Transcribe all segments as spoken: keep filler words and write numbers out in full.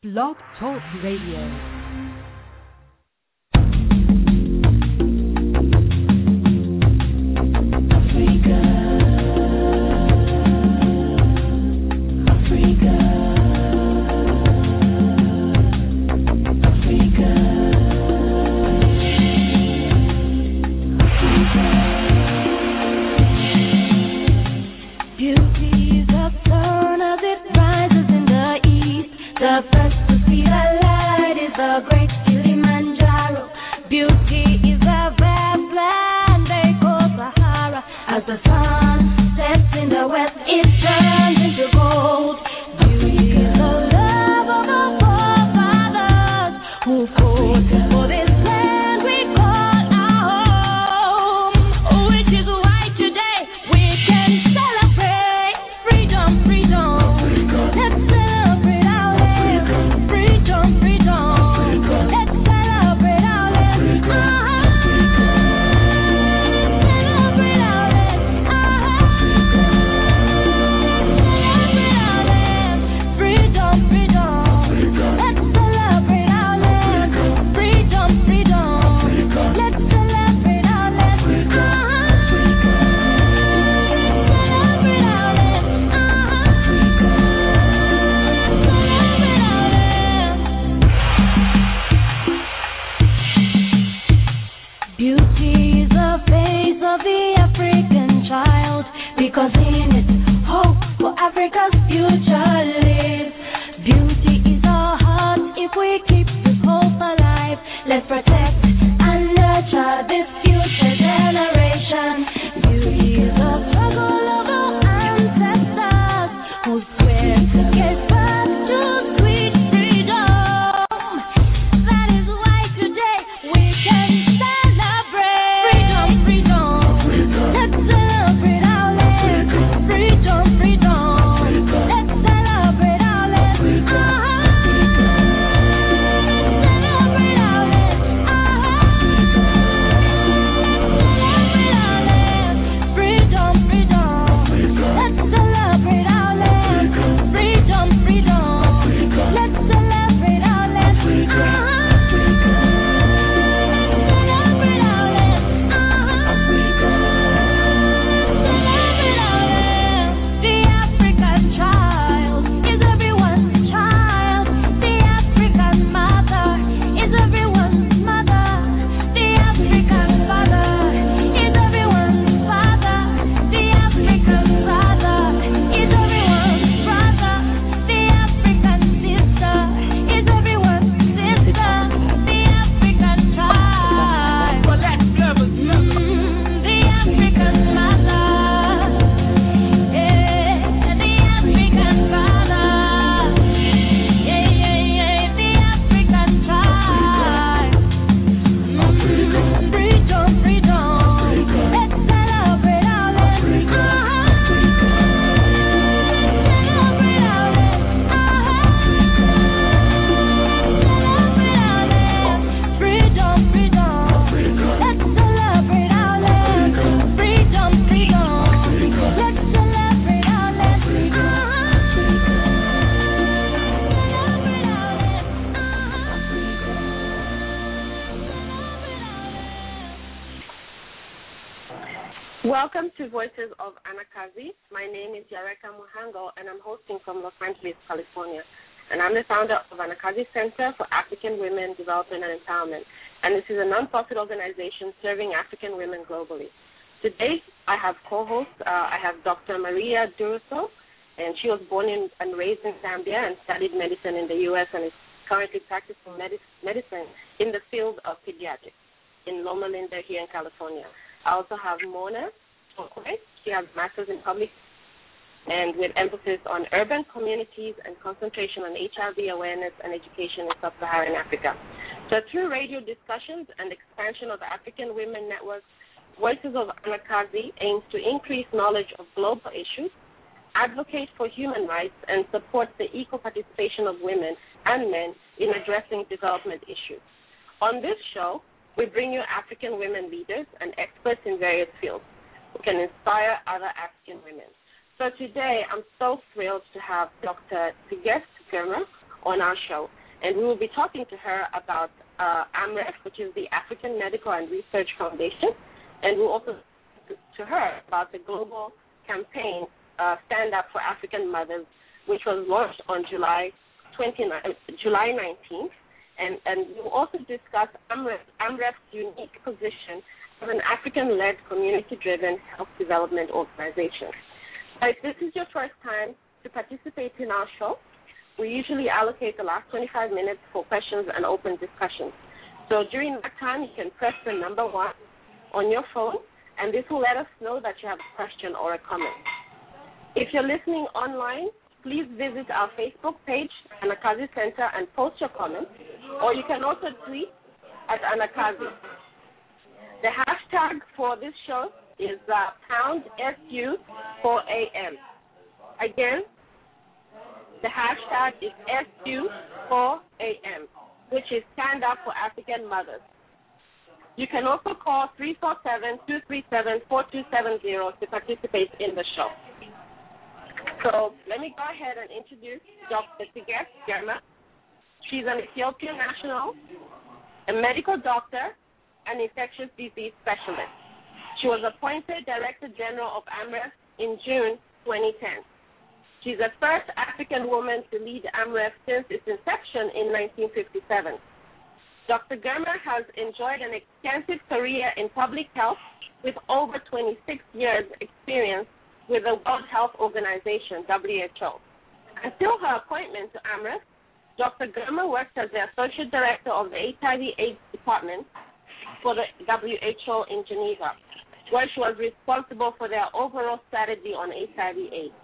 Blog Talk Radio. Welcome to Voices of Anakazi. My name is Yareka Muhango, and I'm hosting from Los Angeles, California. And I'm the founder of Anakazi Center for African Women Development and Empowerment. And this is a nonprofit organization serving African women globally. Today, I have co-host, uh, I have Doctor Maria Duruso, and she was born in, and raised in Zambia and studied medicine in the U S and is currently practicing medis- medicine in the field of pediatrics in Loma Linda here in California. I also have Mona Tokwe. She has a master's in public and with emphasis on urban communities and concentration on H I V awareness and education in sub-Saharan Africa. So through radio discussions and expansion of the African Women Network, Voices of Anakazi aims to increase knowledge of global issues, advocate for human rights, and support the equal participation of women and men in addressing development issues. On this show, we bring you African women leaders and experts in various fields who can inspire other African women. So today, I'm so thrilled to have Doctor Tigist Girma on our show. And we will be talking to her about uh, AMREF, which is the African Medical and Research Foundation, and we'll also talk to her about the global campaign, uh, Stand Up for African Mothers, which was launched on July twenty-ninth, July nineteenth. And, and we'll also discuss AMREF, AMREF's unique position as an African-led, community-driven health development organization. But if this is your first time to participate in our show, we usually allocate the last twenty-five minutes for questions and open discussions. So during that time, you can press the number one on your phone, and this will let us know that you have a question or a comment. If you're listening online, please visit our Facebook page, Anakazi Center, and post your comments, or you can also tweet at Anakazi. The hashtag for this show is uh, pound S U four A M. Again, the hashtag is S U four A M, which is Stand Up for African Mothers. You can also call three four seven, two three seven, four two seven zero to participate in the show. So let me go ahead and introduce Doctor Tigert Germa. She's an Ethiopian national, a medical doctor, and infectious disease specialist. She was appointed Director General of AMREF in June twenty ten. She's the first African woman to lead AMREF since its inception in nineteen fifty-seven. Doctor Germa has enjoyed an extensive career in public health with over twenty-six years experience with the World Health Organization, W H O. Until her appointment to AMREF, Doctor Germa worked as the Associate Director of the H I V AIDS Department for the W H O in Geneva, where she was responsible for their overall strategy on H I V AIDS.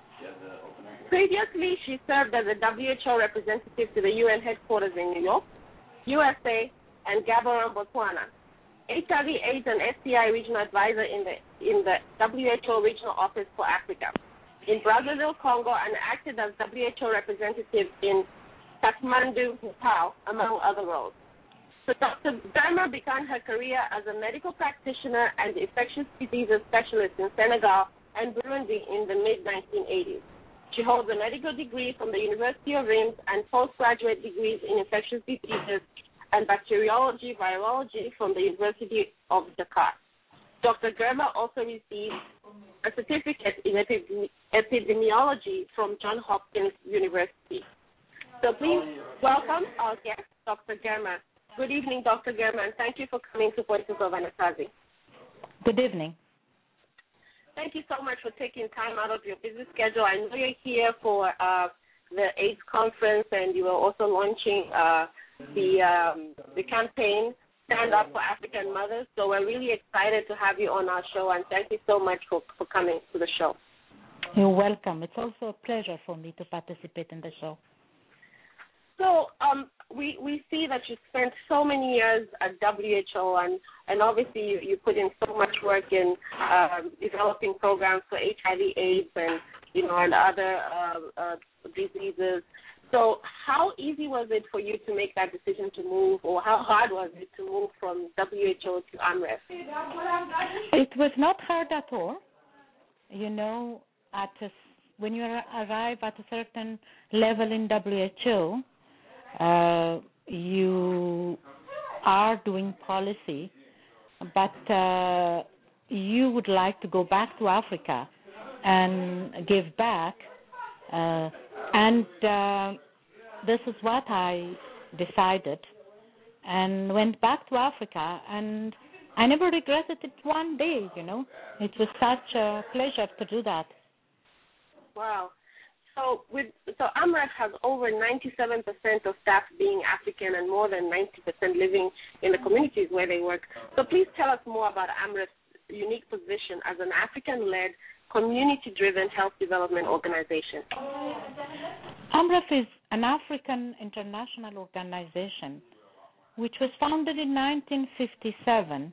Previously, she served as a W H O representative to the U N headquarters in New York, U S A, and Gaborone, Botswana, H I V AIDS and S T I regional advisor in the in the W H O Regional Office for Africa in Brazzaville, Congo, and acted as W H O representative in Kathmandu, Nepal, among other roles. So Doctor Germa began her career as a medical practitioner and infectious diseases specialist in Senegal and Burundi in the mid nineteen eighties. She holds a medical degree from the University of Reims and postgraduate degrees in infectious diseases and bacteriology, virology from the University of Dakar. Doctor Germa also received a certificate in epidemiology from Johns Hopkins University. So please welcome our guest, Doctor Germa. Good evening, Doctor Germa, and thank you for coming to Voices of Anakazi. Good evening. Thank you so much for taking time out of your busy schedule. I know you're here for uh, the AIDS conference, and you are also launching uh, the um, the campaign Stand Up for African Mothers. So we're really excited to have you on our show, and thank you so much for, for coming to the show. You're welcome. It's also a pleasure for me to participate in the show. So um, we we see that you spent so many years at W H O, and, and obviously you, you put in so much work in uh, developing programs for H I V AIDS and you know and other uh, uh, diseases. So how easy was it for you to make that decision to move, or how hard was it to move from W H O to AMREF? It was not hard at all. You know, at a, when you arrive at a certain level in W H O, Uh, you are doing policy, but uh, you would like to go back to Africa and give back, uh, and uh, this is what I decided, and went back to Africa, and I never regretted it one day, you know. It was such a pleasure to do that. Wow. So, with, so AMREF has over ninety-seven percent of staff being African and more than ninety percent living in the communities where they work. So please tell us more about AMREF's unique position as an African-led, community-driven health development organization. AMREF is an African international organization which was founded in nineteen fifty-seven,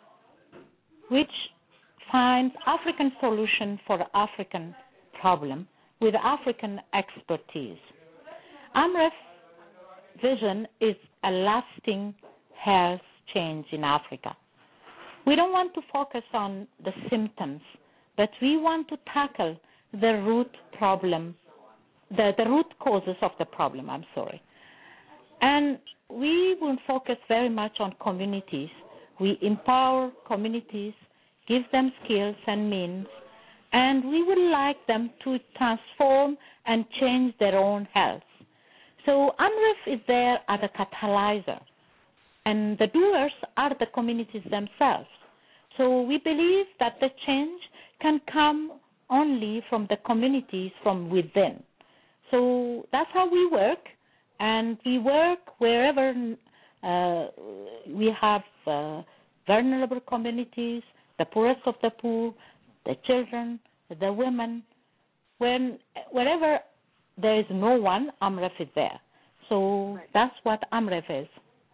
which finds African solution for African problem with African expertise. AMREF's vision is a lasting health change in Africa. We don't want to focus on the symptoms, but we want to tackle the root problem the, the root causes of the problem, I'm sorry. And we will focus very much on communities. We empower communities, give them skills and means, and we would like them to transform and change their own health. So AMREF is there as a catalyzer, and the doers are the communities themselves. So we believe that the change can come only from the communities from within. So that's how we work, and we work wherever uh, we have uh, vulnerable communities, the poorest of the poor, the children, the women. When wherever there is no one, AMREF is there. So right. That's what AMREF is.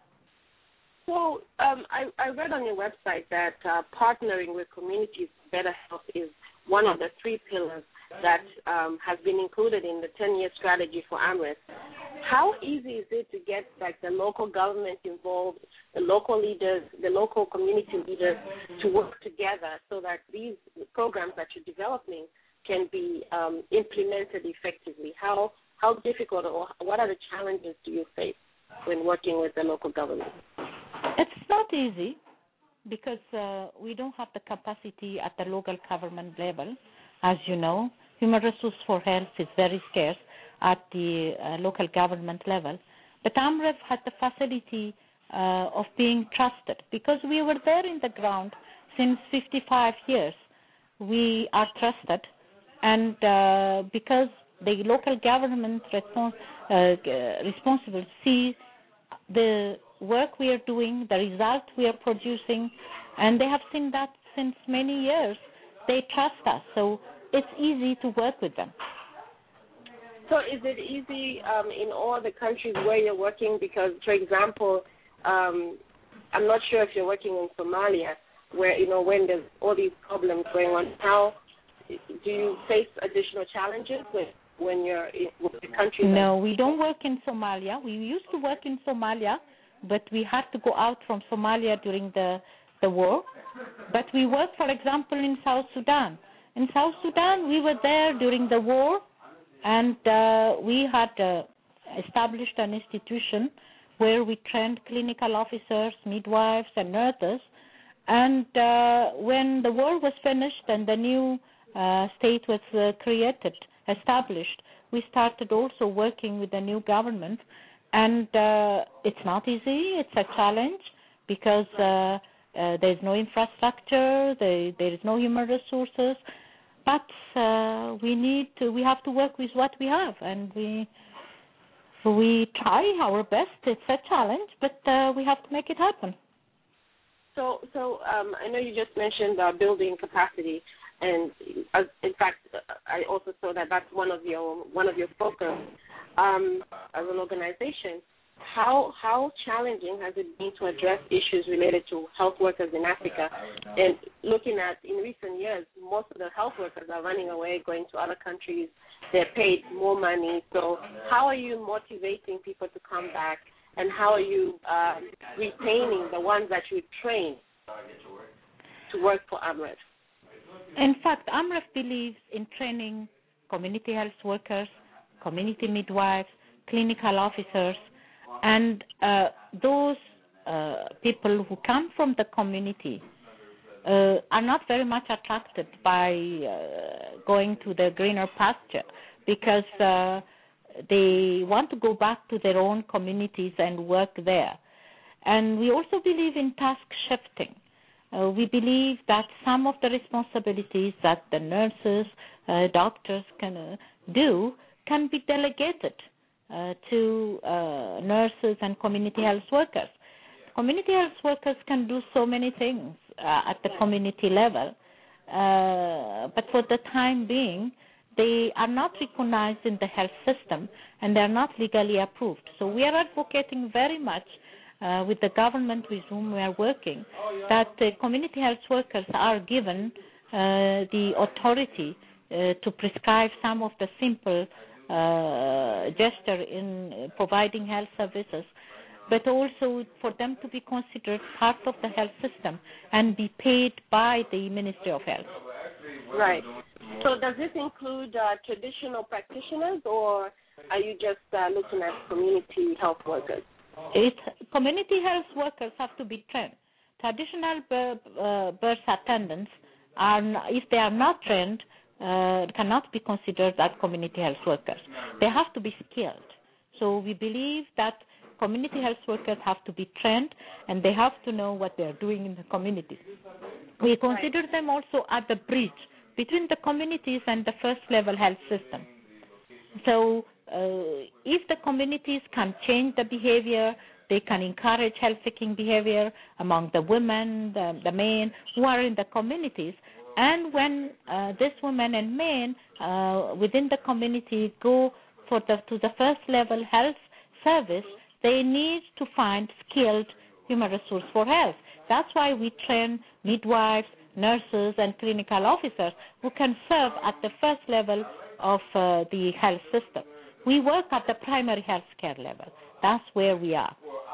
So um, I, I read on your website that uh, partnering with communities for better health is one of the three pillars that um, has been included in the ten-year strategy for AMREF. How easy is it to get like the local government involved, the local leaders, the local community leaders to work together so that these programs that you're developing can be um, implemented effectively? How how difficult or what are the challenges do you face when working with the local government? It's not easy because uh, we don't have the capacity at the local government level. As you know, human resource for health is very scarce at the uh, local government level. But AMREF had the facility uh, of being trusted because we were there in the ground since fifty-five years. We are trusted, and uh, because the local government respons- uh, responsible see the work we are doing, the result we are producing, and they have seen that since many years. They trust us, so it's easy to work with them. So is it easy um, in all the countries where you're working? Because, for example, um, I'm not sure if you're working in Somalia, where, you know, when there's all these problems going on, how do you face additional challenges with, when you're in with the country? No, we don't work in Somalia. We used to work in Somalia, but we had to go out from Somalia during the, the war. But we work, for example, in South Sudan. In South Sudan, we were there during the war, and uh, we had uh, established an institution where we trained clinical officers, midwives, and nurses. And uh, when the war was finished and the new uh, state was uh, created, established, we started also working with the new government. And uh, it's not easy. It's a challenge because uh, uh, there's no infrastructure, there, there is no human resources. But uh, we need to, we have to work with what we have, and we we try our best. It's a challenge, but uh, we have to make it happen. So, so um, I know you just mentioned uh, building capacity, and uh, in fact, I also saw that that's one of your one of your focus um, as an organization. How how challenging has it been to address issues related to health workers in Africa? And looking at in recent years, most of the health workers are running away, going to other countries. They're paid more money. So how are you motivating people to come back? And how are you uh, retaining the ones that you train to work for AMREF? In fact, AMREF believes in training community health workers, community midwives, clinical officers, and uh, those uh, people who come from the community uh, are not very much attracted by uh, going to the greener pasture because uh, they want to go back to their own communities and work there. And we also believe in task shifting. Uh, we believe that some of the responsibilities that the nurses, uh, doctors can uh, do can be delegated uh, to uh, nurses and community health workers. Community health workers can do so many things uh, at the community level, uh, but for the time being, they are not recognized in the health system and they are not legally approved. So we are advocating very much uh, with the government with whom we are working that uh, community health workers are given uh, the authority uh, to prescribe some of the simple uh, gesture in providing health services, but also for them to be considered part of the health system and be paid by the Ministry of Health. Right. So does this include uh, traditional practitioners, or are you just uh, looking at community health workers? It, community health workers have to be trained. Traditional birth, uh, birth attendants, are, if they are not trained, uh, cannot be considered as community health workers. They have to be skilled. So we believe that community health workers have to be trained, and they have to know what they are doing in the community. We consider right. them also at the bridge between the communities and the first level health system. So uh, if the communities can change the behavior, they can encourage health-seeking behavior among the women, the, the men who are in the communities. And when uh, these women and men uh, within the community go for the, to the first level health service, they need to find skilled human resource for health. That's why we train midwives, nurses, and clinical officers who can serve at the first level of uh, the health system. We work at the primary health care level. That's where we are.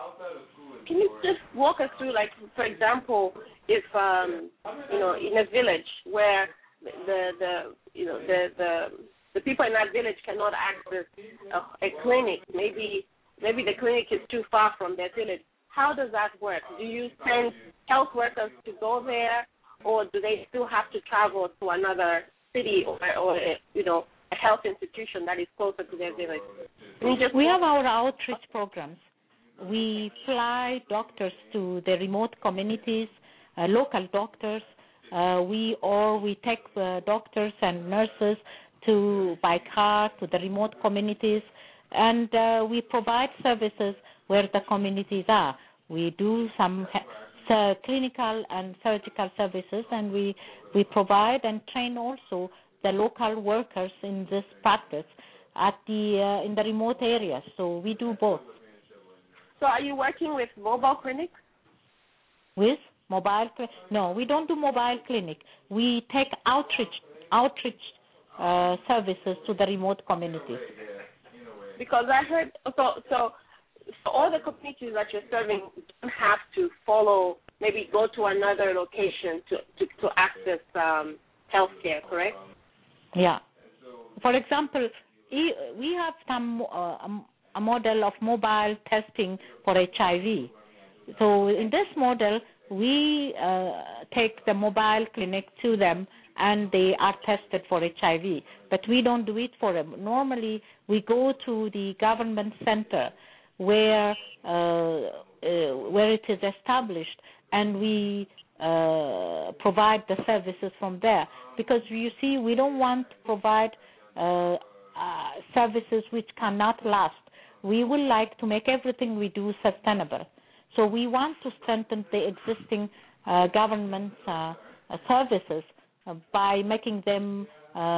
Can you just walk us through, like, for example, if um, you know, in a village where the the you know the the, the people in that village cannot access a, a clinic, maybe maybe the clinic is too far from their village. How does that work? Do you send health workers to go there, or do they still have to travel to another city or, or you know, a health institution that is closer to their village? We, just we have our outreach programs. We fly doctors to the remote communities, uh, local doctors. Uh, we or we take uh, doctors and nurses to by car to the remote communities, and uh, we provide services where the communities are. We do some uh, clinical and surgical services, and we we provide and train also the local workers in this practice at the uh, in the remote areas. So we do both. So are you working with mobile clinics? With mobile clinic? No, we don't do mobile clinic. We take outreach outreach uh, services to the remote communities. Because I heard so so. So all the communities that you're serving don't have to follow, maybe go to another location to, to, to access um, health care, correct? Yeah. For example, we have some uh, a model of mobile testing for H I V. So in this model, we uh, take the mobile clinic to them, and they are tested for H I V. But we don't do it for them. Normally, we go to the government center where uh, uh, where it is established, and we uh, provide the services from there. Because you see, we don't want to provide uh, uh, services which cannot last. We would like to make everything we do sustainable. So we want to strengthen the existing uh, government uh, uh, services uh, by making them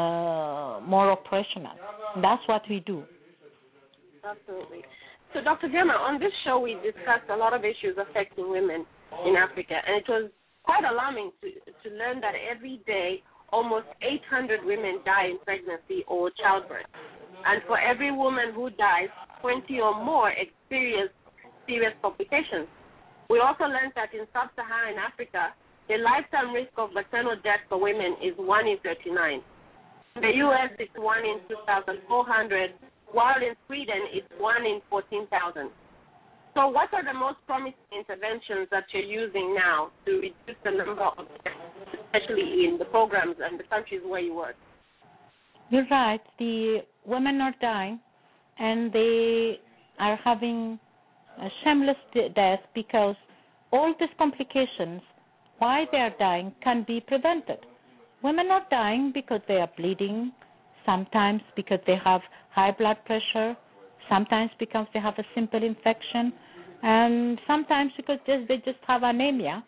uh, more operational. That's what we do. Absolutely. So, Doctor Gemma, on this show we discussed a lot of issues affecting women in Africa, and it was quite alarming to, to learn that every day almost eight hundred women die in pregnancy or childbirth. And for every woman who dies, twenty or more experience serious complications. We also learned that in sub-Saharan Africa, the lifetime risk of maternal death for women is one in thirty-nine. In the U S, it's one in two thousand four hundred, while in Sweden, it's one in fourteen thousand. So what are the most promising interventions that you're using now to reduce the number of deaths, especially in the programs and the countries where you work? You're right. The women are dying, and they are having a shameless death because all these complications, why they are dying, can be prevented. Women are dying because they are bleeding, sometimes because they have high blood pressure, sometimes because they have a simple infection, and sometimes because just, they just have anemia,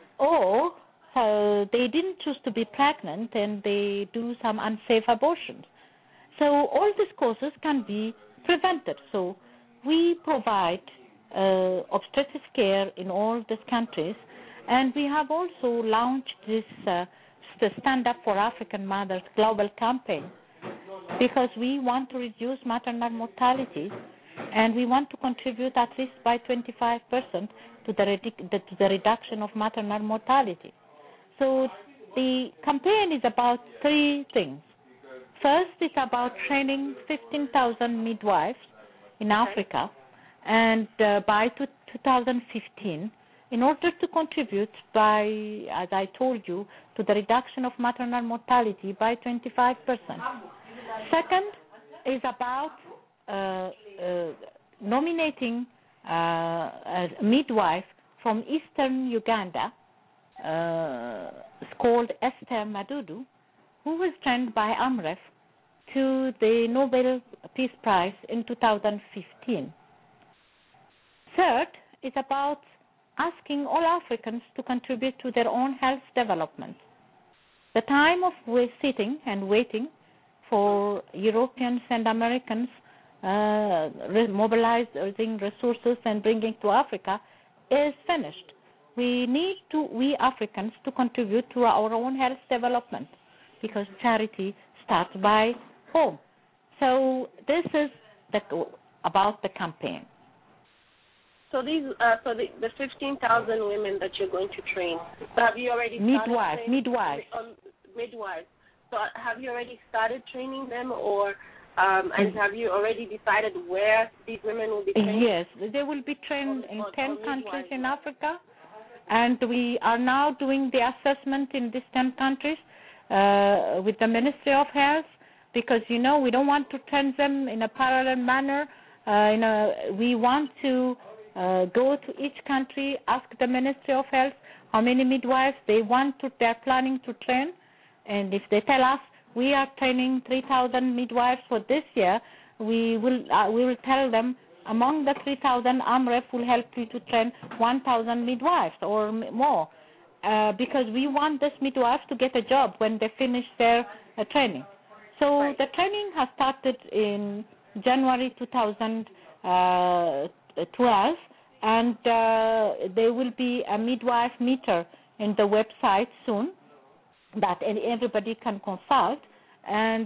or uh, they didn't choose to be pregnant and they do some unsafe abortions. So all these causes can be prevented. So we provide uh, obstetric care in all these countries, and we have also launched this uh, Stand Up for African Mothers global campaign, because we want to reduce maternal mortality, and we want to contribute at least by twenty-five percent to the, redu- the, to the reduction of maternal mortality. So the campaign is about three things. First, it's about training fifteen thousand midwives in Africa, and uh, by two thousand fifteen, in order to contribute by, as I told you, to the reduction of maternal mortality by twenty-five percent. Second is about uh, uh, nominating uh, a midwife from eastern Uganda, uh, it's called Esther Madudu, who was trained by AMREF to the Nobel Peace Prize in two thousand fifteen. Third is about asking all Africans to contribute to their own health development. The time of sitting and waiting for Europeans and Americans uh, mobilizing resources and bringing to Africa is finished. We need to, we Africans, to contribute to our own health development, because charity starts by home. So this is the, about the campaign. So these, uh, so the, the fifteen thousand women that you're going to train, so have you already started midwives, training? midwives, um, midwives. So have you already started training them, or um, and have you already decided where these women will be trained? Yes, they will be trained on, in on, ten on countries midwives. in Africa, and we are now doing the assessment in these ten countries uh, with the Ministry of Health, because you know we don't want to train them in a parallel manner. Uh, in a, we want to uh, go to each country, ask the Ministry of Health how many midwives they want to, they're planning to train, and if they tell us we are training three thousand midwives for this year, we will uh, we will tell them among the three thousand, AMREF will help you to train one thousand midwives or more, uh, because we want these midwives to get a job when they finish their uh, training. So right. The training has started in January two thousand twelve, and uh, there will be a midwife meter in the website soon that everybody can consult, and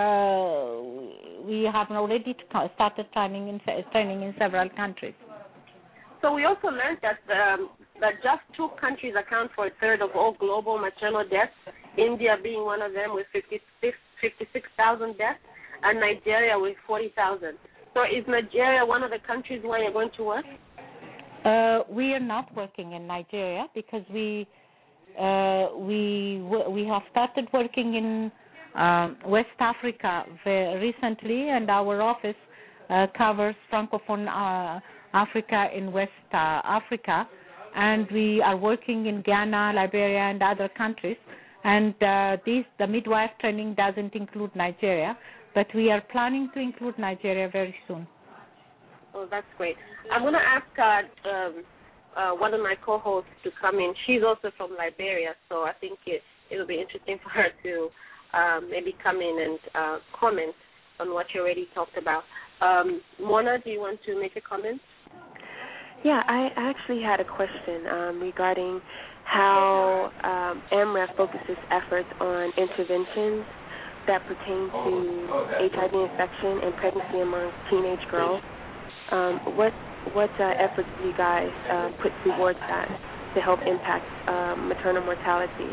uh, we have already started training in, training in several countries. So we also learned that um, that just two countries account for a third of all global maternal deaths, India being one of them with fifty-six thousand deaths, and Nigeria with forty thousand. So is Nigeria one of the countries where you're going to work? Uh, we are not working in Nigeria because we uh, we we have started working in um, West Africa very recently, and our office uh, covers Francophone uh, Africa in West uh, Africa, and we are working in Ghana, Liberia, and other countries. And uh, this, the midwife training doesn't include Nigeria, but we are planning to include Nigeria very soon. Oh, that's great. I'm going to ask uh, um, uh, one of my co-hosts to come in. She's also from Liberia, so I think it it'll be interesting for her to uh, maybe come in and uh, comment on what you already talked about. Um, Mona, do you want to make a comment? Yeah, I actually had a question um, regarding how um, AMREF focuses efforts on interventions that pertain to H I V infection and pregnancy among teenage girls. Um, what what uh, efforts do you guys uh, put towards that to help impact um, maternal mortality?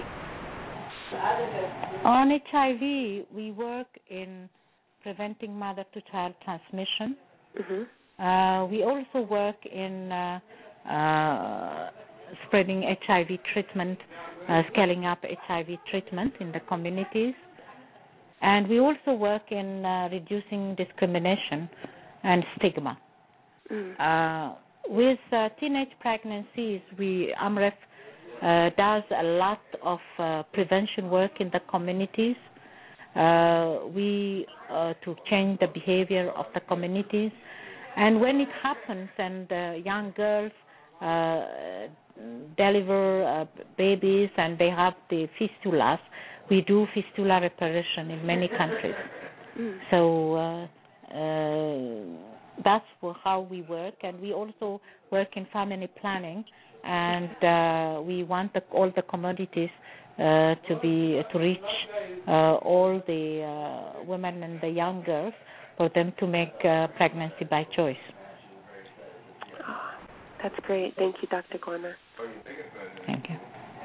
On H I V, we work in preventing mother-to-child transmission. Mm-hmm. Uh, we also work in uh, uh, spreading H I V treatment, uh, scaling up H I V treatment in the communities. And we also work in uh, reducing discrimination and stigma. Mm. Uh, with uh, teenage pregnancies, we AMREF uh, does a lot of uh, prevention work in the communities. Uh, we uh, to change the behavior of the communities, and when it happens and uh, young girls uh, deliver uh, babies and they have the fistulas, we do fistula reparation in many countries. Mm. So uh, uh, that's how we work, and we also work in family planning, and uh, we want the, all the commodities uh, to be to reach uh, all the uh, women and the young girls for them to make uh, pregnancy by choice. Oh, that's great. Thank you, Doctor Gorma. Thank you.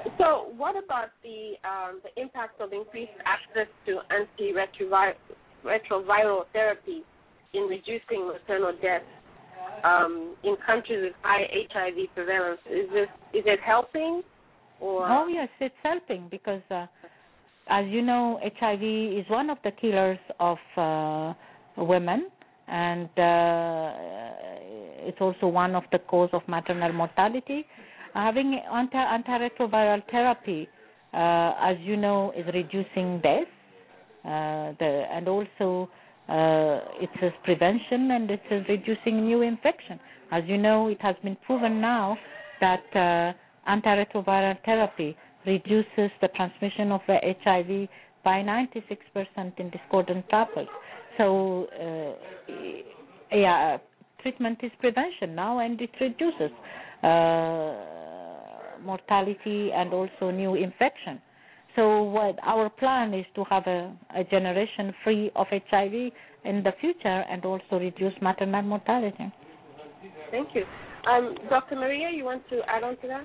So, what about the um, the impact of increased access to antiretroviral therapy in reducing maternal deaths um, in countries with high H I V prevalence? Is this is it helping? Or? Oh yes, it's helping because, uh, as you know, H I V is one of the killers of uh, women, and uh, it's also one of the cause of maternal mortality. Having anti- antiretroviral therapy, uh, as you know, is reducing deaths, uh, the, and also uh, it is prevention and it is reducing new infection. As you know, it has been proven now that uh, antiretroviral therapy reduces the transmission of the H I V by ninety-six percent in discordant couples. So, uh, yeah, treatment is prevention now, and it reduces uh, mortality and also new infection. So what our plan is to have a, a generation free of H I V in the future and also reduce maternal mortality. Thank you. Um, Doctor Maria, you want to add on to that?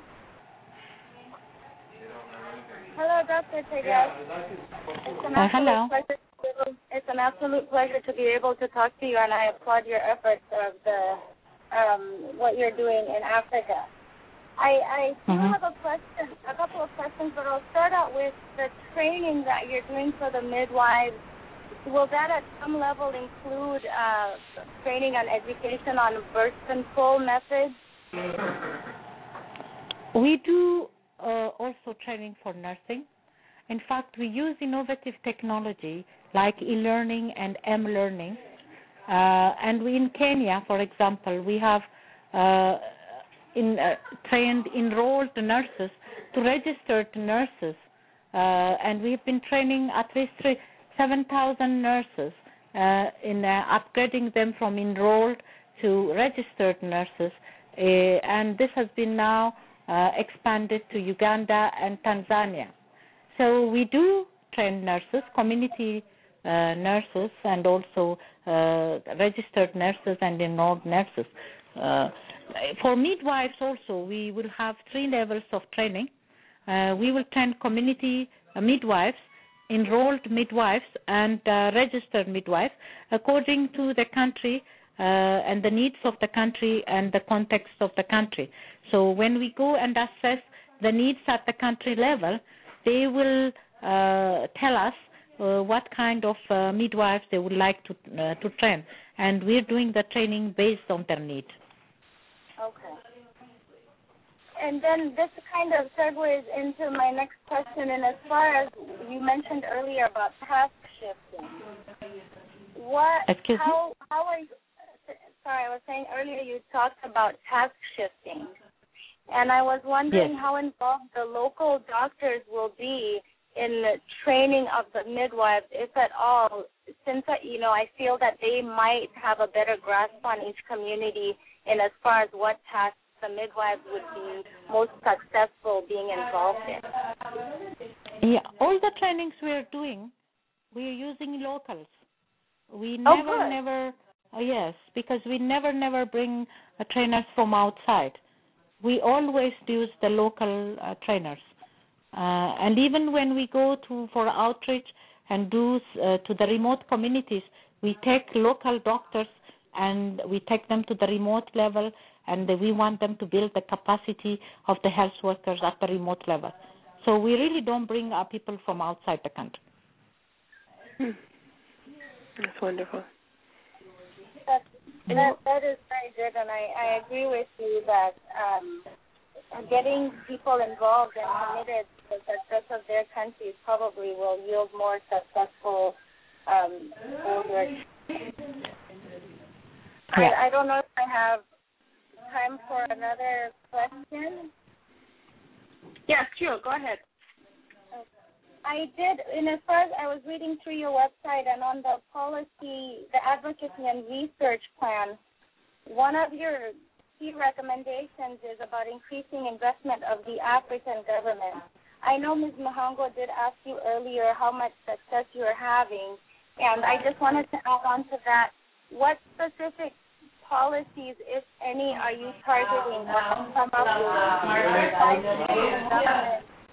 Hello, Doctor Tejas. It's an uh, hello. Pleasure to, it's an absolute pleasure to be able to talk to you, and I applaud your efforts of the um, what you're doing in Africa. I, I do mm-hmm. have a question, a couple of questions, but I'll start out with the training that you're doing for the midwives. Will that at some level include uh, training and education on birth control methods? We do uh, also training for nursing. In fact, we use innovative technology like e-learning and m-learning. Uh, and we in Kenya, for example, we have uh, in, uh, trained, enrolled nurses to registered nurses. Uh, and we've been training at least three, seven thousand nurses uh, in uh, upgrading them from enrolled to registered nurses. Uh, and this has been now uh, expanded to Uganda and Tanzania. So we do train nurses, community uh, nurses, and also uh, registered nurses and enrolled nurses. Uh, for midwives also, we will have three levels of training. Uh, we will train community uh, midwives, enrolled midwives, and uh, registered midwives according to the country uh, and the needs of the country and the context of the country. So when we go and assess the needs at the country level, they will uh, tell us uh, what kind of uh, midwives they would like to uh, to train, and we're doing the training based on their need. Okay. And then this kind of segues into my next question, and as far as you mentioned earlier about task shifting, what, Excuse how, me? how are you, sorry, I was saying earlier you talked about task shifting, and I was wondering yes. how involved the local doctors will be in the training of the midwives, if at all, since, you know, I feel that they might have a better grasp on each community in as far as what tasks the midwives would be most successful being involved in. Yeah, all the trainings we are doing, we are using locals. We oh, never, good. never, uh, yes, because we never, never bring uh, trainers from outside. We always use the local uh, trainers. Uh, and even when we go to for outreach and do uh, to the remote communities, we take local doctors and we take them to the remote level, and we want them to build the capacity of the health workers at the remote level. So we really don't bring our people from outside the country. Hmm. That's wonderful. That, that, that is very good, and I, I agree with you that um, getting people involved and committed to the success of their countries probably will yield more successful um, work. Yeah. I, I don't know if I have time for another question. Yes, sure. Go ahead. I did, in as far as I was reading through your website and on the policy, the advocacy and research plan, one of your key recommendations is about increasing investment of the African government. I know Miz Muhango did ask you earlier how much success you are having, and I just wanted to add on to that. What specific policies, if any, are you targeting or come up with the government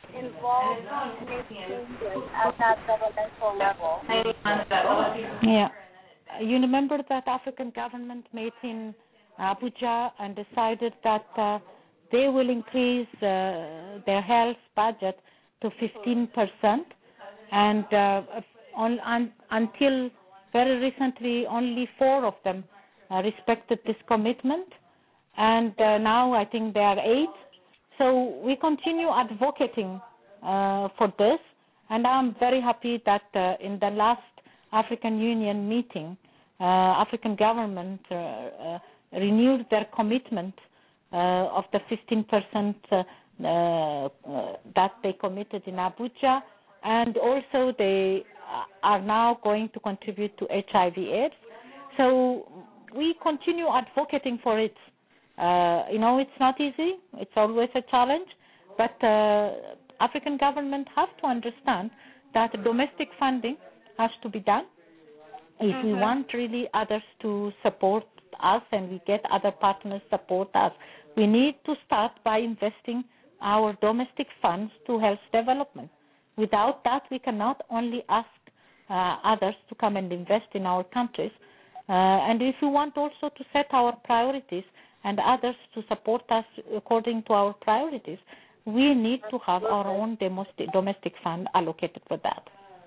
involved to make changes at that governmental level. Yeah. You remember that African government met in Abuja and decided that uh, they will increase uh, their health budget to fifteen percent, and uh, on, on, until very recently only four of them uh, respected this commitment, and uh, now I think there are eight. So we continue advocating uh, for this, and I'm very happy that uh, in the last African Union meeting, uh, African government uh, uh, renewed their commitment uh, of the fifteen percent uh, uh, that they committed in Abuja, and also they are now going to contribute to H I V AIDS. So we continue advocating for it. Uh, you know, it's not easy. It's always a challenge, but uh, African government have to understand that domestic funding has to be done. If mm-hmm. we want really others to support us and we get other partners support us, we need to start by investing our domestic funds to health development. Without that, we cannot only ask uh, others to come and invest in our countries. Uh, and if we want also to set our priorities and others to support us according to our priorities, we need to have our own domestic, domestic fund allocated for that.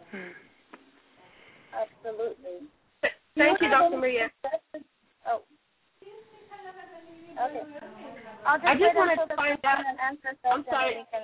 Absolutely. Thank you, Doctor Maria. Oh. Okay. I'll just I just wanted to find out. I'm sorry. Can...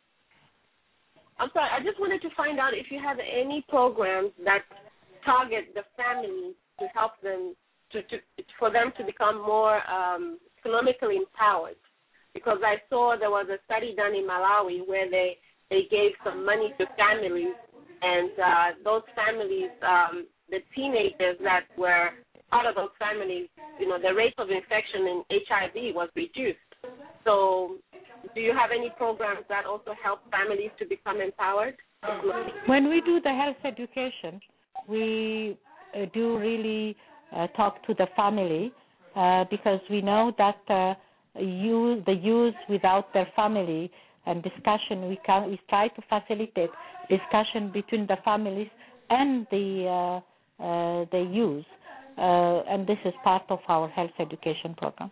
I'm sorry. I just wanted to find out if you have any programs that target the families to help them to, to for them to become more um, economically empowered. Because I saw there was a study done in Malawi where they, they gave some money to families, and uh, those families, um, the teenagers that were part of those families, you know, the rate of infection in H I V was reduced. So do you have any programs that also help families to become empowered? When we do the health education, we uh, do really uh, talk to the family uh, because we know that uh, you, the youth without their family and discussion, we can we try to facilitate discussion between the families and the uh, uh, the youth, uh, and this is part of our health education program.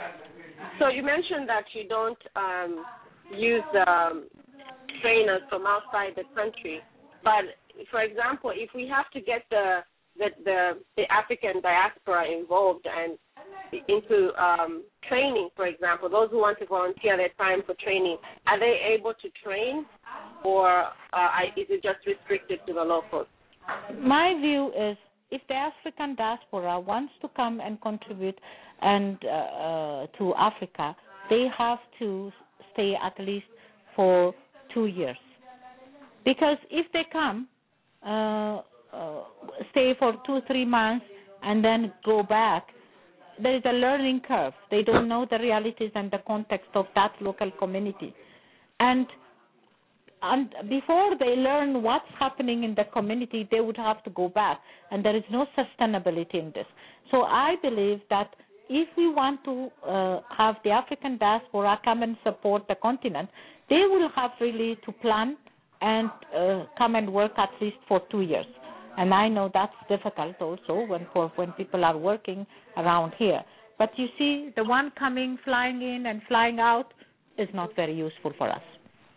So you mentioned that you don't um, use um, trainers from outside the country, but for example, if we have to get the the, the, the African diaspora involved and into um, training, for example, those who want to volunteer their time for training, are they able to train, or uh, is it just restricted to the locals? My view is if the African diaspora wants to come and contribute and uh, uh, to Africa, they have to stay at least for two years. Because if they come, uh, uh, stay for two, three months, and then go back, there is a learning curve. They don't know the realities and the context of that local community. And, and before they learn what's happening in the community, they would have to go back. And there is no sustainability in this. So I believe that if we want to uh, have the African diaspora come and support the continent, they will have really to plan and uh, come and work at least for two years. And I know that's difficult also when for when people are working around here. But you see, the one coming, flying in and flying out is not very useful for us.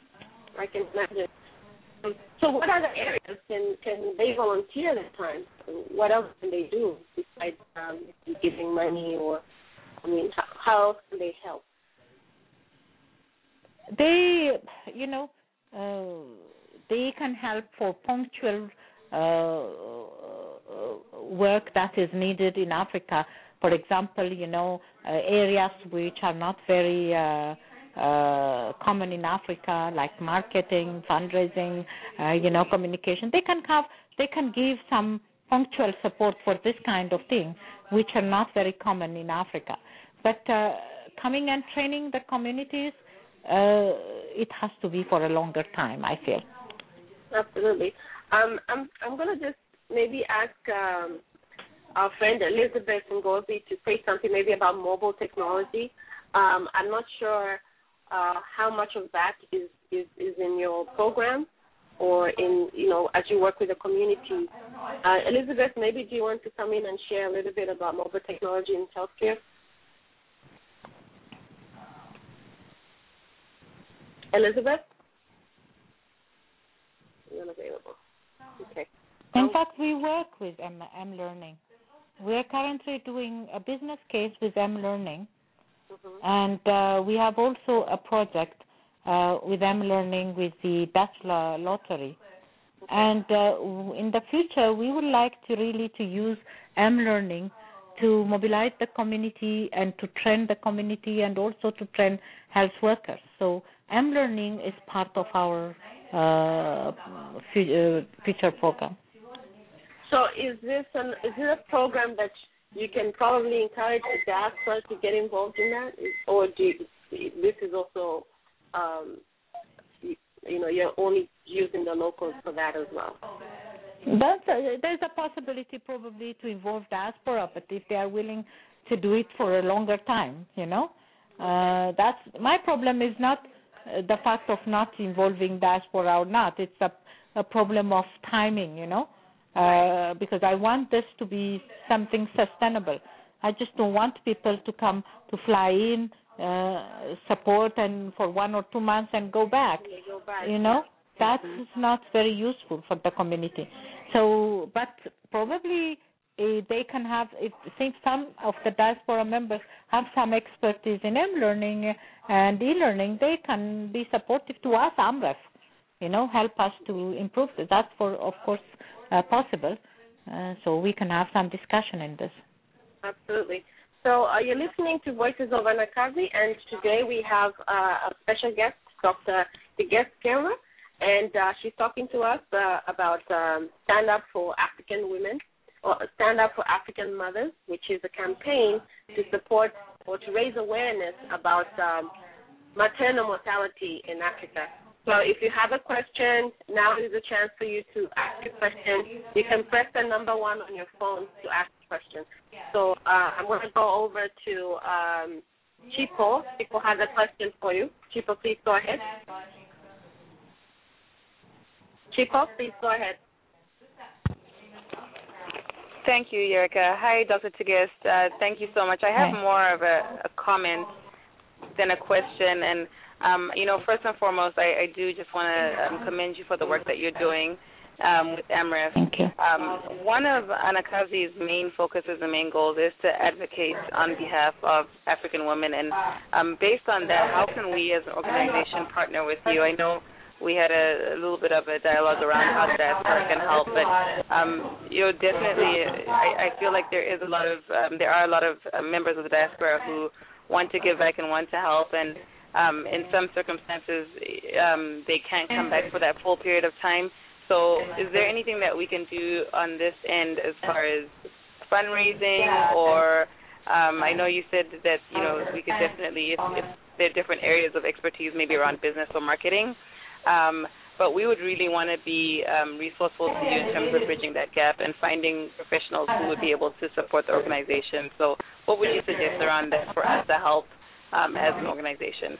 I can imagine. So what other areas can, can they volunteer their time? What else can they do besides um, giving money, or, I mean, how, how else can they help? They, you know, uh, they can help for punctual Uh, work that is needed in Africa. For example, you know, uh, areas which are not very uh, uh, common in Africa, like marketing, fundraising, uh, you know, communication. They can have, they can give some punctual support for this kind of thing, which are not very common in Africa. But uh, coming and training the communities, uh, it has to be for a longer time, I feel. Absolutely. Um, I'm I'm going to just maybe ask um, our friend Elizabeth Ngozi to say something maybe about mobile technology. Um, I'm not sure uh, how much of that is, is, is in your program or in, you know, as you work with the community. Uh, Elizabeth, maybe do you want to come in and share a little bit about mobile technology in healthcare? Elizabeth? You're unavailable. Okay. In fact, we work with M- M-Learning. We're currently doing a business case with M-Learning, mm-hmm. and uh, we have also a project uh, with M-Learning with the Bachelor Lottery. Okay. And uh, in the future, we would like to really to use M-Learning to mobilize the community and to train the community and also to train health workers. So M-Learning is part of our uh, future program. So is this an, is this a program that you can probably encourage the diaspora to get involved in that, or do you, this is also, um, you, you know, you're only using the locals for that as well? That's a, there's a possibility probably to involve diaspora, but if they are willing to do it for a longer time, you know, uh, that's my problem is not uh, the fact of not involving diaspora or not. It's a, a problem of timing, you know. Uh, because I want this to be something sustainable. I just don't want people to come to fly in, uh, support, and for one or two months and go back. Go back. You know, that's mm-hmm. not very useful for the community. So, but probably uh, they can have, if, since some of the diaspora members have some expertise in M-Learning and e-learning, they can be supportive to us, AMREF, you know, help us to improve it. That's for, of course, Uh, possible, uh, so we can have some discussion in this. Absolutely. So uh, you're listening to Voices of Anakazi, and today we have uh, a special guest, Doctor Tigist Kemra, and uh, she's talking to us uh, about um, Stand Up for African Women, or Stand Up for African Mothers, which is a campaign to support or to raise awareness about um, maternal mortality in Africa. So if you have a question, now is a chance for you to ask a question. You can press the number one on your phone to ask a question. So uh, I'm going to go over to um, Chipo. Chipo has a question for you. Chipo, please go ahead. Chipo, please go ahead. Thank you, Yurika. Hi, Doctor Tigist. Uh, thank you so much. I have Hi. more of a, a comment than a question, and Um, you know, first and foremost, I, I do just want to um, commend you for the work that you're doing um, with AMREF. Thank you. Um, one of Anakazi's main focuses and main goals is to advocate on behalf of African women. And um, based on that, how can we as an organization partner with you? I know we had a, a little bit of a dialogue around how the diaspora can help, but um, you know, definitely, I, I feel like there is a lot of, um, there are a lot of uh, members of the diaspora who want to give back and want to help, and Um, in some circumstances, um, they can't come back for that full period of time. So is there anything that we can do on this end as far as fundraising or um, I know you said that, you know, we could definitely, if, if there are different areas of expertise, maybe around business or marketing, um, but we would really want to be um, resourceful to you in terms of bridging that gap and finding professionals who would be able to support the organization. So what would you suggest around that for us to help Um, as an organization?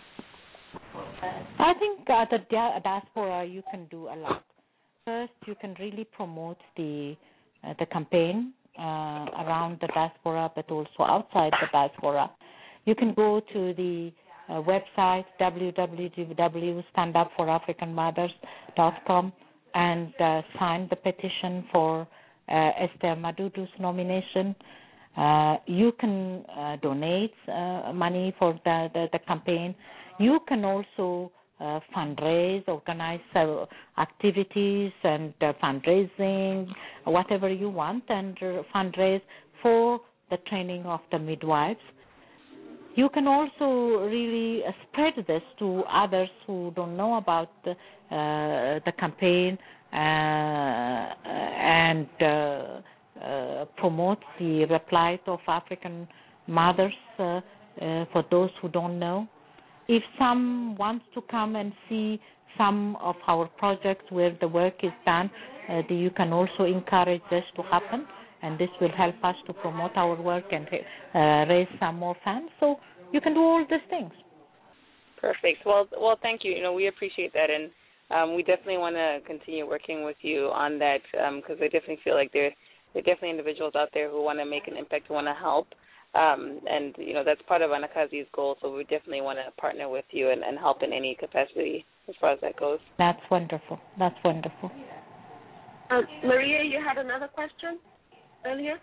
I think uh, the dia- diaspora, you can do a lot. First, you can really promote the uh, the campaign uh, around the diaspora, but also outside the diaspora. You can go to the uh, website w w w dot stand up for african mothers dot com and uh, sign the petition for uh, Esther Madudu's nomination. Uh, you can uh, donate uh, money for the, the, the campaign. You can also uh, fundraise, organize uh, activities and uh, fundraising, whatever you want, and uh, fundraise for the training of the midwives. You can also really uh, spread this to others who don't know about the, uh, the campaign uh, and uh, Uh, promote the plight of African mothers uh, uh, for those who don't know. If some wants to come and see some of our projects where the work is done, uh, the, you can also encourage this to happen, and this will help us to promote our work and uh, raise some more funds. So you can do all these things. Perfect. Well, well, thank you. You know, we appreciate that, and um, we definitely want to continue working with you on that because um, I definitely feel like there, there are definitely individuals out there who want to make an impact, who want to help, um, and you know that's part of Anakazi's goal. So we definitely want to partner with you and, and help in any capacity as far as that goes. That's wonderful. That's wonderful. Uh, Maria, you had another question earlier?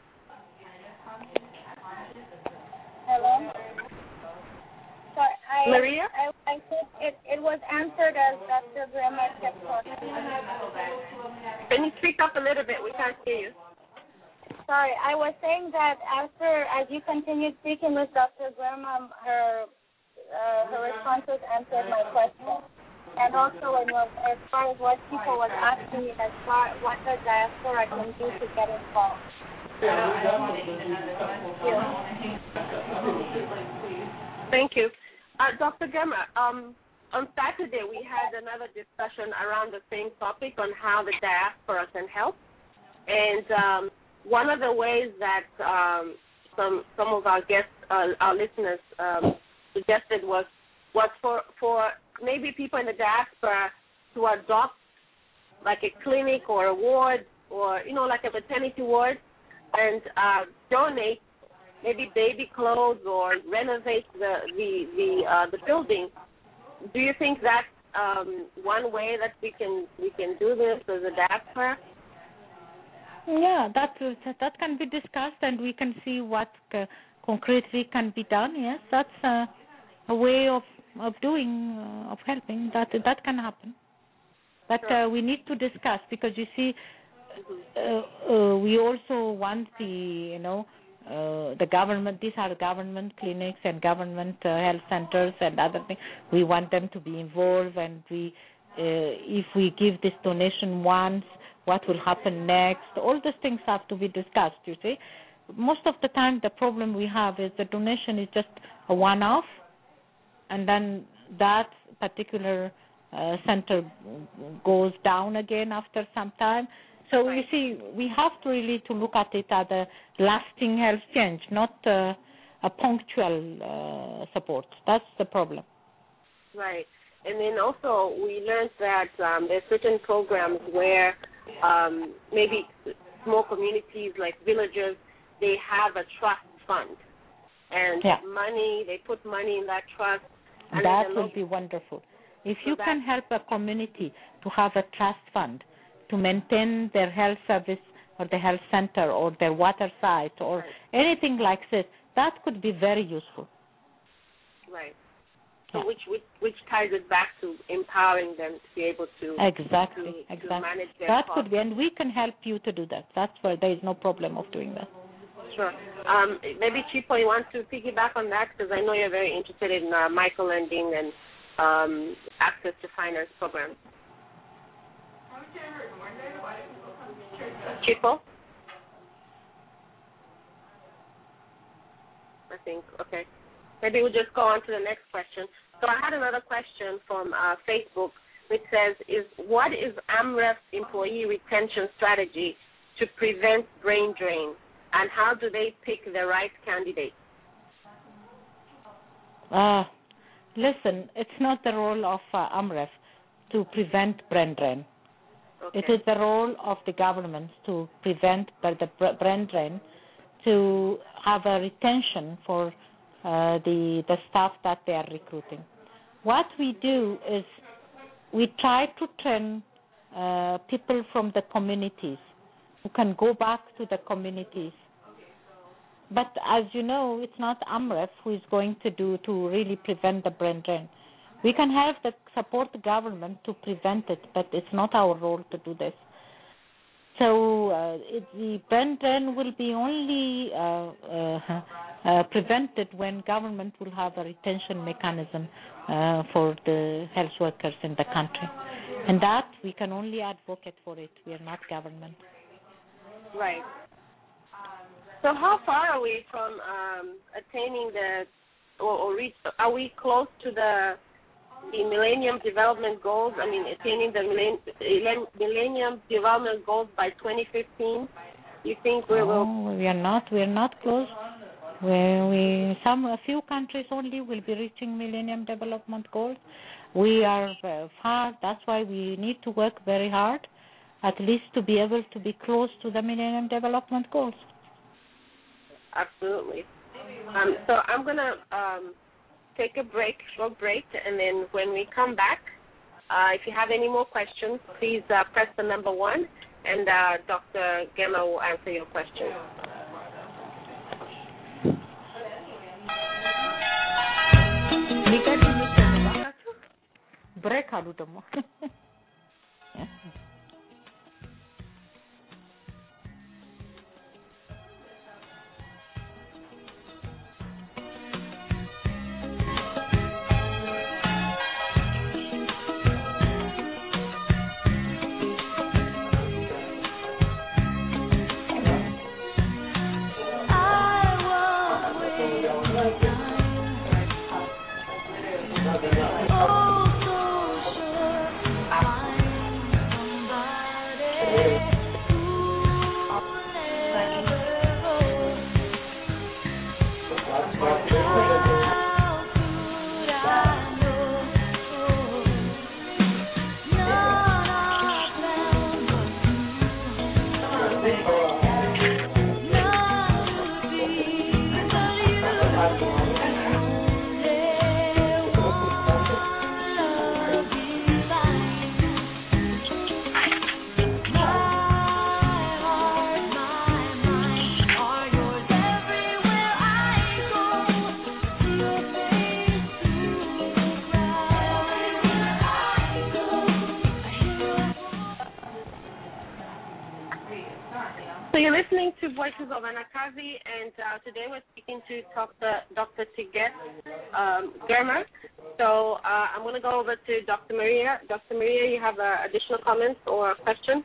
Hello? Sorry, I, Maria? I, I think it, it was answered as Doctor Grandma kept talking. Can you speak up a little bit? We can't hear you. Sorry, I was saying that after, as you continued speaking with Doctor Grandma, her uh, her responses answered my question. And also, it was, as far as what people was asking me, as far what the diaspora can do to get involved. Thank you. Uh, Doctor Gemma, um, on Saturday we had another discussion around the same topic on how the diaspora can help. And um, one of the ways that um, some some of our guests, uh, our listeners um, suggested was was for, for maybe people in the diaspora to adopt like a clinic or a ward or, you know, like a maternity ward and uh, donate maybe baby clothes or renovate the the the, uh, the building. Do you think that's um, one way that we can we can do this as a diaspora? Yeah, that that can be discussed, and we can see what uh, concretely can be done. Yes, that's uh, a way of of doing uh, of helping. That that can happen, but Sure. uh, we need to discuss because you see, uh, uh, we also want the you know. Uh, the government, these are government clinics and government uh, health centers and other things. We want them to be involved, and we, uh, if we give this donation once, what will happen next? All these things have to be discussed, you see. Most of the time, the problem we have is the donation is just a one-off, and then that particular uh, center goes down again after some time. So Right. you see, we have to really to look at it as a lasting health change, not uh, a punctual uh, support. That's the problem. Right. And then also we learned that um, there's certain programs where um, maybe small communities like villages, they have a trust fund. And Yeah. money, they put money in that trust. And That then will local, be wonderful. If So you that- can help a community to have a trust fund to maintain their health service or the health center or their water site or Right. anything like this, that could be very useful. right. So Yeah. which, which which ties it back to empowering them to be able to Exactly, to, exactly. to manage their That costs. could be, and we can help you to do that. That's where there is no problem of doing that. Sure. Um, maybe Chipo, you want to piggyback on that because I know you're very interested in uh, microlending and um, access to finance programs. Chipo? I think, okay. Maybe we'll just go on to the next question. So I had another question from uh, Facebook which says, "Is what is AMREF's employee retention strategy to prevent brain drain, and how do they pick the right candidates?" Uh, listen, it's not the role of uh, AMREF to prevent brain drain. Okay. It is the role of the government to prevent the brain drain, to have a retention for uh, the the staff that they are recruiting. What we do is we try to train uh, people from the communities who can go back to the communities. But as you know, it's not AMREF who is going to do to really prevent the brain drain. We can have the support the government to prevent it, but it's not our role to do this. So uh, it, the brain drain will be only uh, uh, uh, prevented when government will have a retention mechanism uh, for the health workers in the country. And that we can only advocate for it. We are not government. Right. So how far are we from um, attaining the, or, or reach, are we close to the the Millennium Development Goals? I mean, attaining the Millennium, Millennium Development Goals by twenty fifteen? You think we will? No, we are not. We are not close. Where we some a few countries only will be reaching Millennium Development Goals. We are uh, far. That's why we need to work very hard, at least to be able to be close to the Millennium Development Goals. Absolutely. Um, so I'm gonna um, take a break, short break, and then when we come back, uh, if you have any more questions, please uh, press the number one, and uh, Doctor Gemma will answer your question. Break halu tamo. So you're listening to Voices of Anakazi, and uh, today we're speaking to Doctor Doctor Tigert um, Germer. So uh, I'm going to go over to Doctor Maria. Doctor Maria, you have uh, additional comments or questions?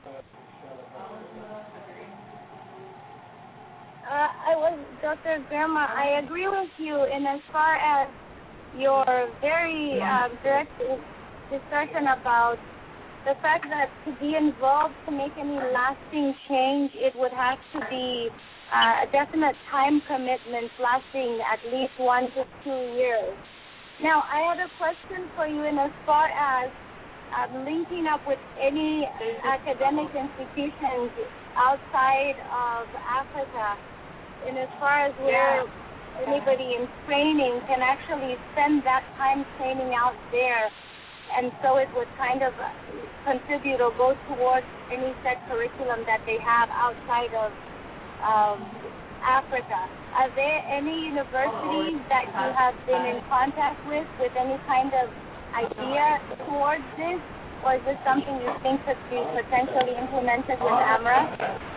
Uh, I was Doctor Germer. I agree with you in as far as your very um, direct discussion about the fact that to be involved to make any lasting change, it would have to be uh, a definite time commitment lasting at least one to two years. Now, I had a question for you in as far as um, linking up with any academic institutions outside of Africa, in as far as where anybody in training can actually spend that time training out there, and so it would kind of contribute or go towards any set curriculum that they have outside of um, Africa. Are there any universities that you have been in contact with, with any kind of idea towards this, or is this something you think could be potentially implemented with AMREF?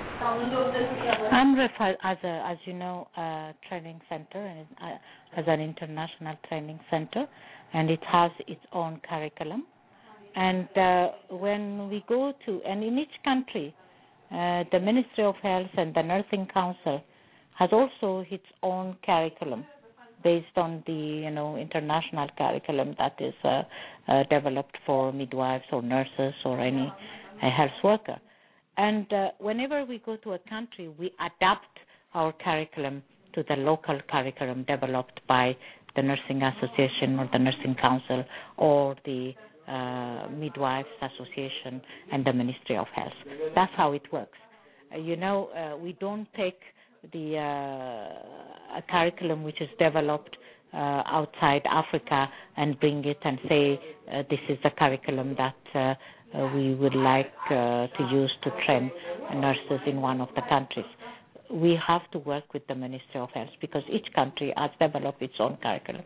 AMREF, as a, as you know, a training center and uh, as an international training center, and it has its own curriculum. And uh, when we go to, and in each country, uh, the Ministry of Health and the Nursing Council has also its own curriculum based on the, you know, international curriculum that is uh, uh, developed for midwives or nurses or any uh, health worker. And uh, whenever we go to a country, we adapt our curriculum to the local curriculum developed by the Nursing Association or the Nursing Council or the uh, Midwives Association and the Ministry of Health. That's how it works. Uh, you know, uh, we don't take the uh, a curriculum which is developed uh, outside Africa and bring it and say uh, this is the curriculum that uh, uh, we would like uh, to use to train nurses in one of the countries. We have to work with the Ministry of Health because each country has developed its own curriculum.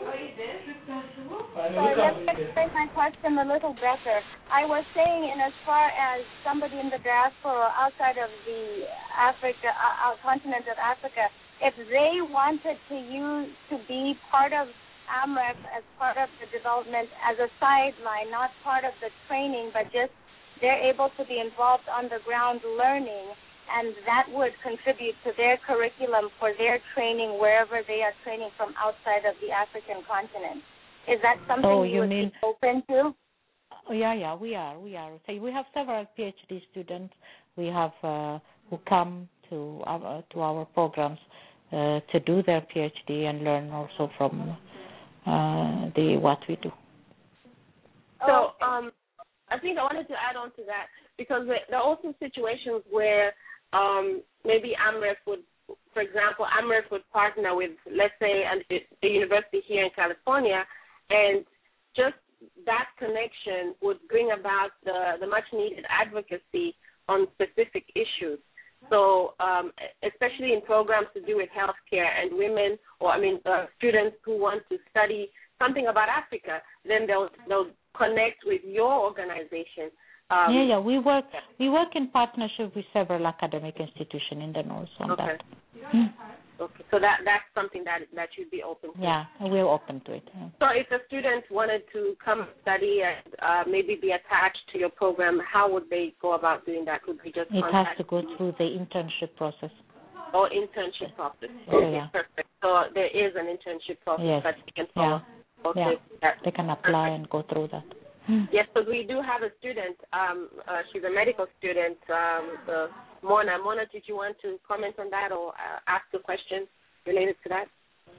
So let me explain my question a little better. I was saying, in as far as somebody in the diaspora outside of the Africa, uh, continent of Africa, if they wanted to use to be part of AMREF as part of the development as a sideline, not part of the training, but just they're able to be involved on the ground learning, and that would contribute to their curriculum for their training wherever they are training from outside of the African continent. Is that something oh, you, you would mean, be open to? Oh, yeah, yeah, we are, we are. So we have several PhD students we have uh, who come to our to our programs uh, to do their PhD and learn also from uh, the what we do. So um, I think I wanted to add on to that because there are also situations where um, maybe AMREF would, for example, AMREF would partner with, let's say, a, a university here in California, and just that connection would bring about the, the much-needed advocacy on specific issues. So um, especially in programs to do with healthcare and women, or I mean uh, students who want to study something about Africa, then they'll they'll connect with your organization. Um, yeah, yeah, we work we work in partnership with several academic institutions in the north on okay. that. Hmm. Okay, so that that's something that that you'd be open to. Yeah, we're open to it. Yeah. So if a student wanted to come study and uh, maybe be attached to your program, how would they go about doing that? Would they just it contact has to go through the internship process. or internship process? Oh, Okay, yeah. perfect. So there is an internship process Yes. that you can follow. Yeah. Okay. Yeah. That, They can apply perfect. and go through that. Yes, because we do have a student. Um, uh, she's a medical student. Um, uh, Mona. Mona, did you want to comment on that or uh, ask a question related to that?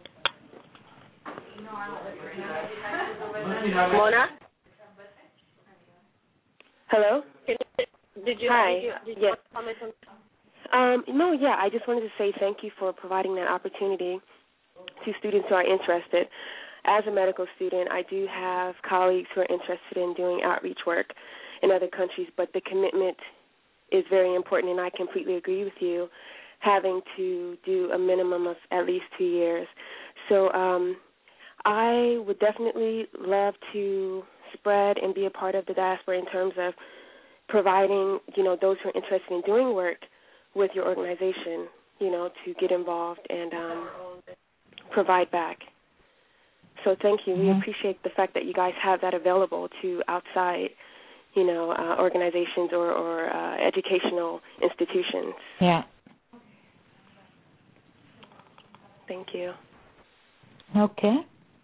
Mona? Hello? Can you, did you, Hi. did you, did you Yes. want to comment on that? Um, no, yeah, I just wanted to say thank you for providing that opportunity to students who are interested. As a medical student, I do have colleagues who are interested in doing outreach work in other countries, but the commitment is very important, and I completely agree with you, having to do a minimum of at least two years. So um, I would definitely love to spread and be a part of the diaspora in terms of providing, you know, those who are interested in doing work with your organization, you know, to get involved and um, provide back. So thank you. Mm-hmm. We appreciate the fact that you guys have that available to outside, you know, uh, organizations or, or uh, educational institutions. Yeah. Thank you. Okay.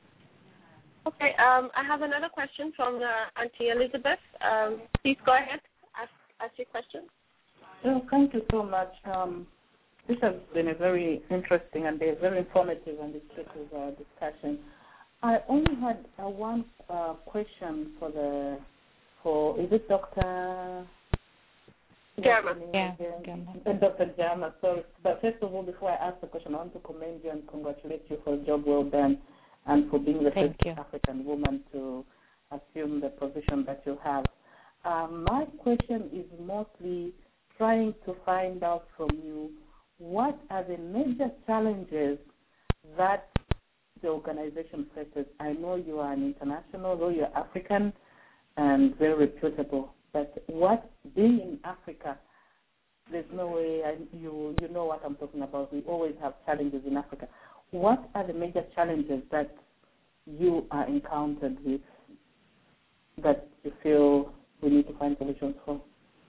Okay, um, I have another question from uh, Auntie Elizabeth. Um, please go ahead, ask, ask your question. Well, thank you so much. Um, this has been a very interesting and a very informative and instructive uh, discussion. I only had uh, one uh, question for the, for, is it Doctor Germa. Yeah, uh, Doctor Germa, sorry. But first of all, before I ask the question, I want to commend you and congratulate you for a job well done and for being the Thank first you. African woman to assume the position that you have. Um, my question is mostly trying to find out from you what are the major challenges that the organization faces. I know you are an international, though you're African and very reputable, but what, being in Africa, there's no way, I, you you know what I'm talking about. We always have challenges in Africa. What are the major challenges that you are encountered with that you feel we need to find solutions for?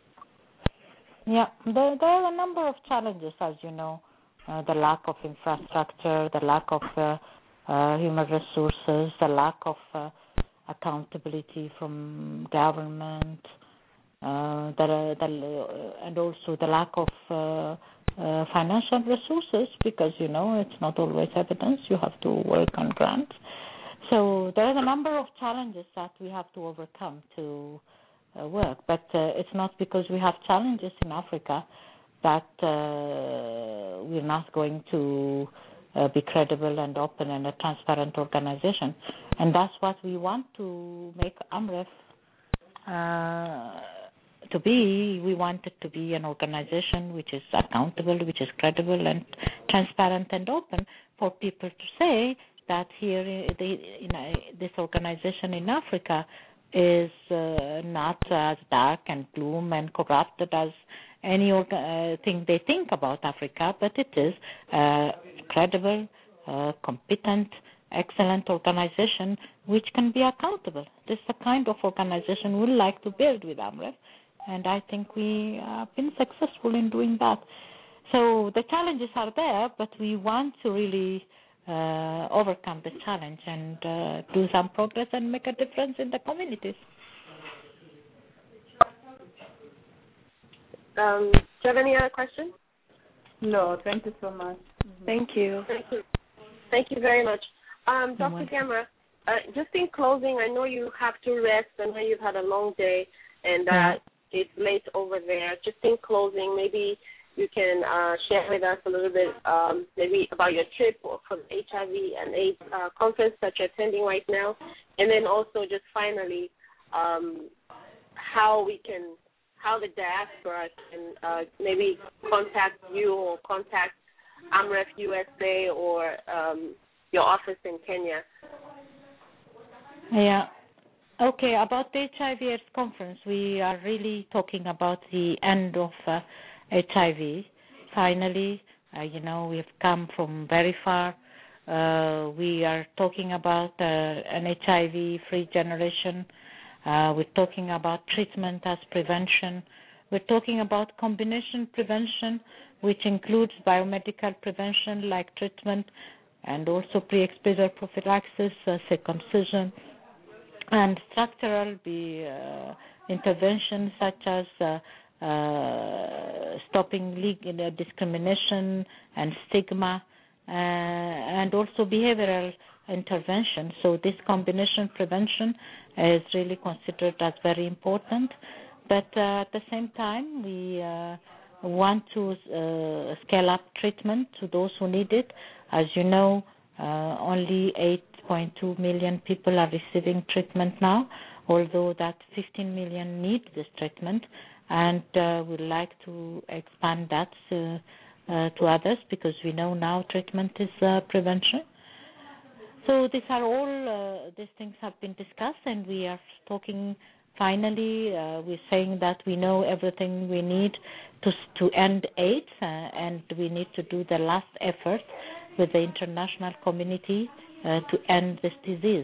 Yeah, there, there are a number of challenges, as you know, uh, the lack of infrastructure, the lack of uh, uh, human resources, the lack of uh, accountability from government, uh, the, the, uh, and also the lack of uh, uh, financial resources, because, you know, it's not always evidence. You have to work on grants. So there are a number of challenges that we have to overcome to uh, work. But uh, it's not because we have challenges in Africa that uh, we're not going to uh, be credible and open and a transparent organization. And that's what we want to make AMREF uh, to be. We want it to be an organization which is accountable, which is credible and transparent and open for people to say that here the, you know, this organization in Africa is uh, not as dark and gloom and corrupted as any orga- uh, thing they think about Africa, but it is a credible, uh, competent, excellent organization which can be accountable. This is the kind of organization we like to build with AMREF, and I think we have been successful in doing that. So the challenges are there, but we want to really Uh, overcome the challenge and uh, do some progress and make a difference in the communities. Um, do you have any other questions? No, thank you so much. Thank you. Thank you. Thank you very much. Um, Doctor Gamera, uh, just in closing, I know you have to rest. I know you've had a long day, and uh, yeah. it's late over there. Just in closing, maybe you can uh, share with us a little bit, um, maybe about your trip or for the H I V and AIDS uh, conference that you're attending right now, and then also just finally um, how we can, how the diaspora can uh, maybe contact you or contact AMREF U S A or um, your office in Kenya. Yeah. Okay, about the H I V AIDS conference, we are really talking about the end of uh, H I V. Finally, uh, you know, we've come from very far. Uh, we are talking about uh, an H I V-free generation. Uh, we're talking about treatment as prevention. We're talking about combination prevention, which includes biomedical prevention like treatment and also pre-exposure prophylaxis, uh, circumcision, and structural be, uh, interventions such as uh, uh, stopping legal discrimination and stigma, uh, and also behavioral intervention. So this combination prevention is really considered as very important. But uh, at the same time, we uh, want to uh, scale up treatment to those who need it. As you know, uh, only eight point two million people are receiving treatment now, although that fifteen million need this treatment, and uh, we'd like to expand that uh, uh, to others because we know now treatment is uh, prevention. So these are all, uh, these things have been discussed, and we are talking finally, uh, we're saying that we know everything we need to to end AIDS, uh, and we need to do the last effort with the international community uh, to end this disease.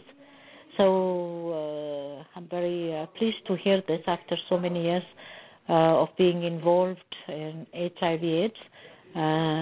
So uh, I'm very uh, pleased to hear this after so many years uh, of being involved in H I V AIDS. Uh,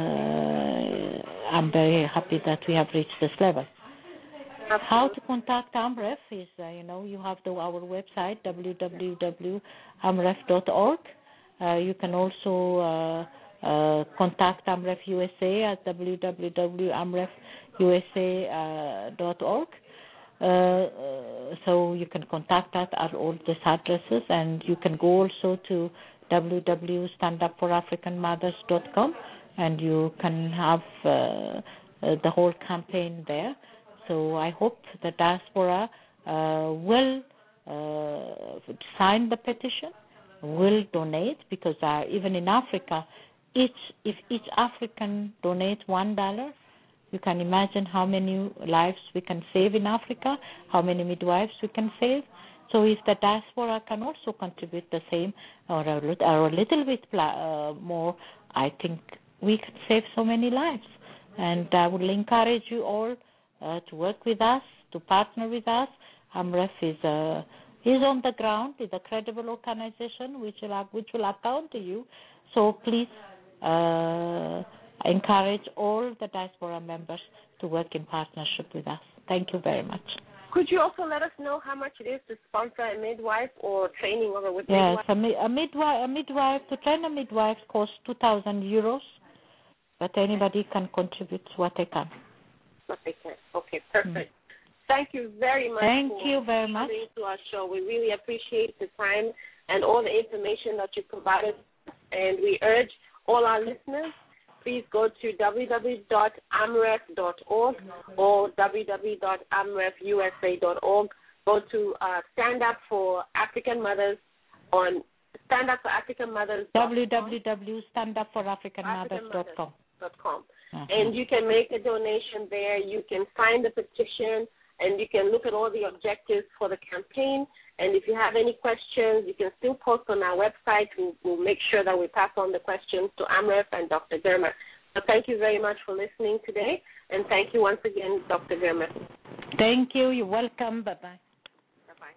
I'm very happy that we have reached this level. Absolutely. How to contact AMREF is, uh, you know, you have the, our website, w w w dot amref dot org. Uh, you can also uh, uh, contact AMREF U S A at w w w dot amref u s a dot org. Uh, uh, so you can contact us at all these addresses, and you can go also to w w w dot stand up for african mothers dot com, and you can have uh, uh, the whole campaign there. So I hope the diaspora uh, will uh, sign the petition, will donate, because uh, even in Africa, each if each African donates one dollar, you can imagine how many lives we can save in Africa, how many midwives we can save. So if the diaspora can also contribute the same or a, or a little bit uh, more, I think we can save so many lives. And I would encourage you all Uh, to work with us, to partner with us. AMREF is uh, is on the ground, is a credible organization which will have, which will account to you. So please uh, encourage all the diaspora members to work in partnership with us. Thank you very much. Could you also let us know how much it is to sponsor a midwife or training over with yes, midwife? Yes, a, a midwife, a midwife to train a midwife costs two thousand euros, but anybody can contribute what they can. Okay, perfect. Mm. Thank you very much. Thank for you very much. coming to our show. We really appreciate the time and all the information that you provided. And we urge all our listeners, please go to w w w dot amref dot org or w w w dot amref u s a dot org. Go to uh, Stand Up for African Mothers on Stand Up for African Mothers. w w w dot stand up for african mothers dot com. Uh-huh. And you can make a donation there. You can sign the petition, and you can look at all the objectives for the campaign. And if you have any questions, you can still post on our website. We'll, we'll make sure that we pass on the questions to AMREF and Doctor Germer. So thank you very much for listening today, and thank you once again, Doctor Germer. Thank you. You're welcome. Bye-bye. Bye-bye.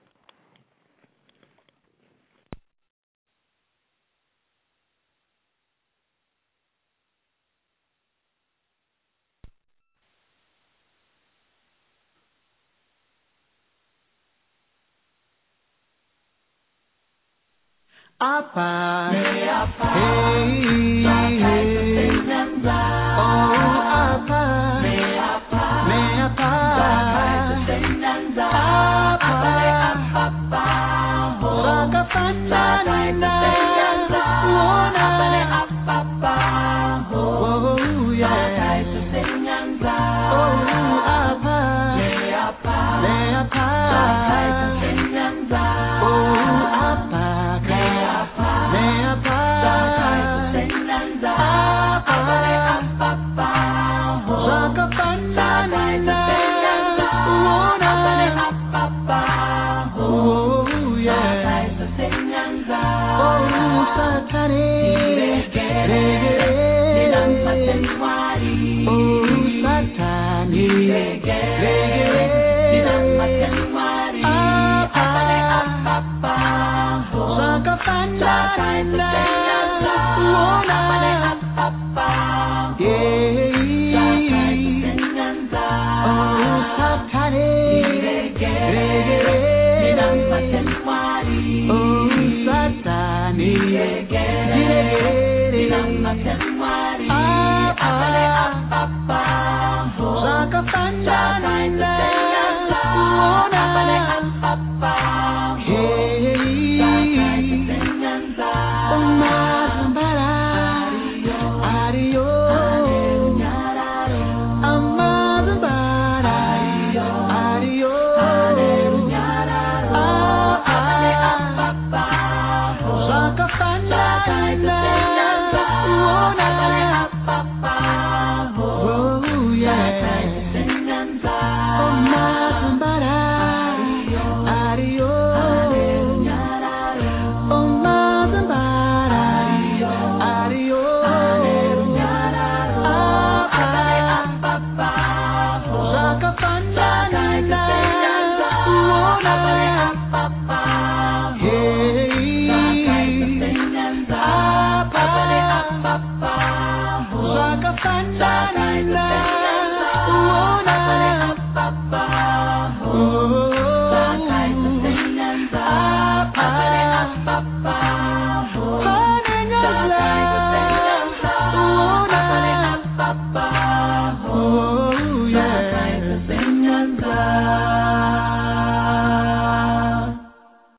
Apa, hey, hey, oh, Satani, regere, oh Satani, regere, apa, Sakapanda, yeah, oh Satani,